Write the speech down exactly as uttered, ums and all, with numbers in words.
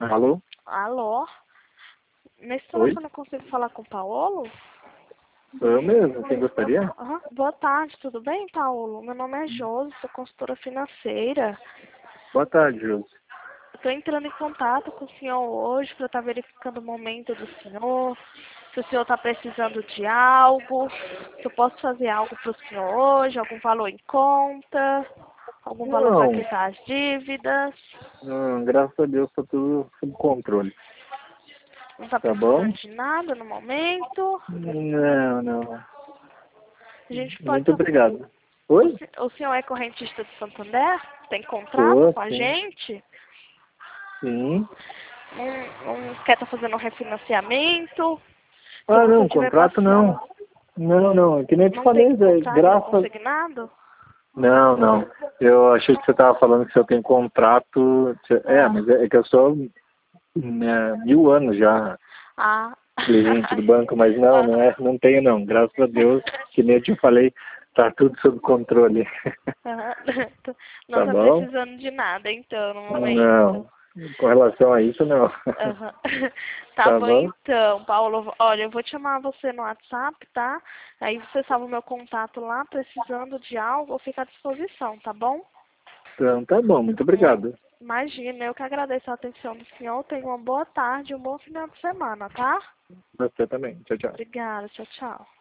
Alô? Alô? Nesse Oi? telefone eu consigo falar com o Paulo? Sou eu mesmo, quem gostaria? Aham. Boa tarde, tudo bem, Paulo? Meu nome é Josi, sou consultora financeira. Boa tarde, Júlio. Estou entrando em contato com o senhor hoje para estar verificando o momento do senhor, se o senhor está precisando de algo, se eu posso fazer algo para o senhor hoje, algum valor em conta, algum valor para Não, quitar as dívidas. não, graças a Deus está tudo sob controle. Não está Tá bom? precisando de nada no momento. Não, não. A gente pode... Muito obrigado. Oi? O senhor é correntista de Santander? Tem contrato Sou, com a sim. gente? Sim. Não, não quer estar fazendo um refinanciamento? Se Ah, você não, tiver contrato passando... não. Não, não, é que nem eu te Não tem falei, Zé, contrato no graças... consignado? Não, não. Eu achei que você estava falando que se eu tenho contrato... É, Ah. mas é é que eu sou né, mil anos já Ah. cliente do banco, mas não, não é, não tenho não. Graças a Deus, que nem eu te falei, tá tudo sob controle. Aham. Não Tá tá bom? precisando de nada, então, no momento. Não, com relação a isso, não. Aham. Tá Tá bom, bom? então, Paulo. Olha, eu vou te chamar você no WhatsApp, tá? Aí você salva o meu contato lá, precisando de algo, eu fico à disposição, tá bom? Então, tá bom, muito Hum, obrigado. Imagina, eu que agradeço a atenção do senhor. Tenha uma boa tarde e um bom final de semana, tá? Você também. Tchau, tchau. Obrigada, tchau, tchau.